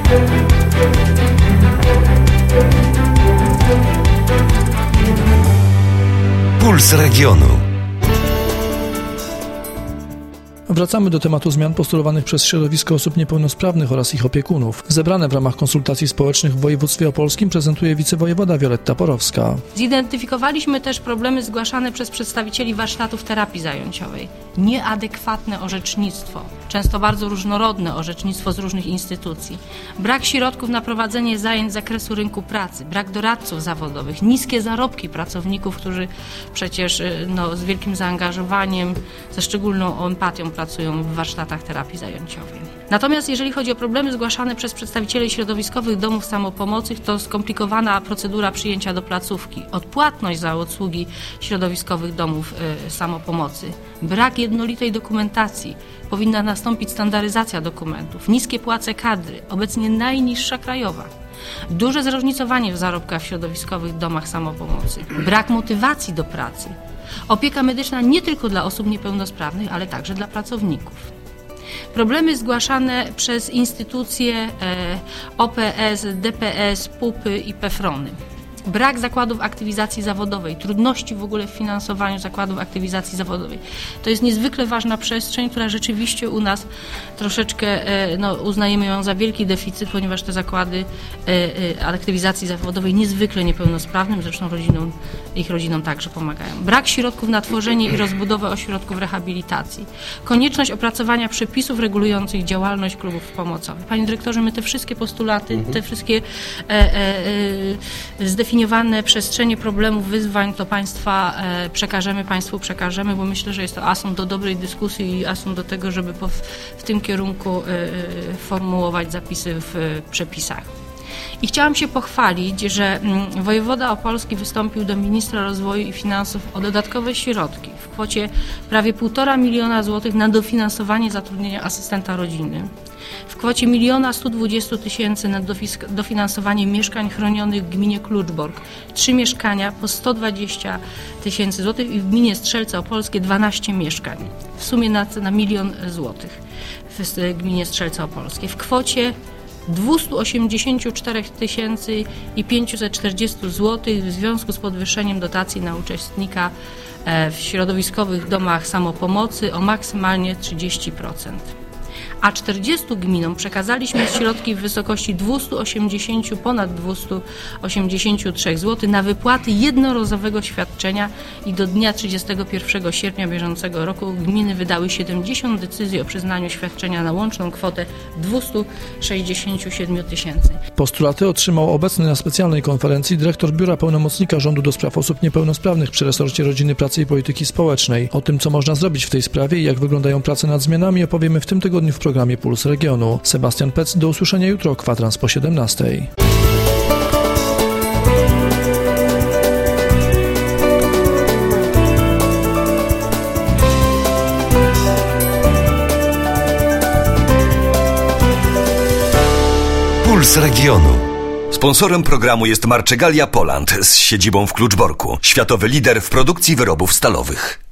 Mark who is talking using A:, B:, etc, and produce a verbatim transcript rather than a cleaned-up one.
A: Puls Regionu.
B: Wracamy do tematu zmian postulowanych przez środowisko osób niepełnosprawnych oraz ich opiekunów. Zebrane w ramach konsultacji społecznych w województwie opolskim prezentuje wicewojewoda Wioletta Porowska.
C: Zidentyfikowaliśmy też problemy zgłaszane przez przedstawicieli warsztatów terapii zajęciowej. Nieadekwatne orzecznictwo, często bardzo różnorodne orzecznictwo z różnych instytucji, brak środków na prowadzenie zajęć z zakresu rynku pracy, brak doradców zawodowych, niskie zarobki pracowników, którzy przecież no, z wielkim zaangażowaniem, ze szczególną empatią pracują w warsztatach terapii zajęciowej. Natomiast jeżeli chodzi o problemy zgłaszane przez przedstawicieli środowiskowych domów samopomocy, to skomplikowana procedura przyjęcia do placówki, odpłatność za usługi środowiskowych domów y, samopomocy, brak jednolitej dokumentacji, powinna nastąpić standaryzacja dokumentów, niskie płace kadry, obecnie najniższa krajowa, duże zróżnicowanie w zarobkach w środowiskowych domach samopomocy, brak motywacji do pracy, opieka medyczna nie tylko dla osób niepełnosprawnych, ale także dla pracowników. Problemy zgłaszane przez instytucje O P S, D P S, P U P-y i PEFRON-y. Brak zakładów aktywizacji zawodowej, trudności w ogóle w finansowaniu zakładów aktywizacji zawodowej. To jest niezwykle ważna przestrzeń, która rzeczywiście u nas troszeczkę no, uznajemy ją za wielki deficyt, ponieważ te zakłady aktywizacji zawodowej niezwykle niepełnosprawnym, zresztą rodzinom, ich rodzinom także pomagają. Brak środków na tworzenie i rozbudowę ośrodków rehabilitacji. Konieczność opracowania przepisów regulujących działalność klubów pomocowych. Panie dyrektorze, my te wszystkie postulaty, te wszystkie e, e, e, zdefiniowane przestrzenie problemów, wyzwań, to Państwa e, przekażemy, Państwu przekażemy, bo myślę, że jest to asumpt do dobrej dyskusji i asumpt do tego, żeby po, w tym kierunku e, formułować zapisy w e, przepisach. I chciałam się pochwalić, że mm, wojewoda opolski wystąpił do ministra rozwoju i finansów o dodatkowe środki w kwocie prawie półtora miliona złotych na dofinansowanie zatrudnienia asystenta rodziny, w kwocie miliona stu dwudziestu tysięcy na dofinansowanie mieszkań chronionych w gminie Kluczbork, trzy mieszkania po sto dwadzieścia tysięcy złotych i w gminie Strzelce Opolskie dwanaście mieszkań, w sumie na, na milion złotych w gminie Strzelce Opolskie, w kwocie dwieście osiemdziesiąt cztery tysiące pięćset czterdzieści złotych w związku z podwyższeniem dotacji na uczestnika w środowiskowych domach samopomocy o maksymalnie trzydzieści procent. A czterdziestu gminom przekazaliśmy środki w wysokości dwieście osiemdziesiąt, ponad dwieście osiemdziesiąt trzy złotych na wypłaty jednorazowego świadczenia i do dnia trzydziestego pierwszego sierpnia bieżącego roku gminy wydały siedemdziesiąt decyzji o przyznaniu świadczenia na łączną kwotę dwieście sześćdziesiąt siedem tysięcy.
B: Postulaty otrzymał obecny na specjalnej konferencji dyrektor Biura Pełnomocnika Rządu do Spraw Osób Niepełnosprawnych przy resorcie Rodziny, Pracy i Polityki Społecznej. O tym, co można zrobić w tej sprawie i jak wyglądają prace nad zmianami, opowiemy w tym tygodniu w programie Puls Regionu. Sebastian Pec, do usłyszenia jutro, kwadrans po siedemnastej.
A: Puls Regionu. Sponsorem programu jest Marczegalia Poland z siedzibą w Kluczborku, światowy lider w produkcji wyrobów stalowych.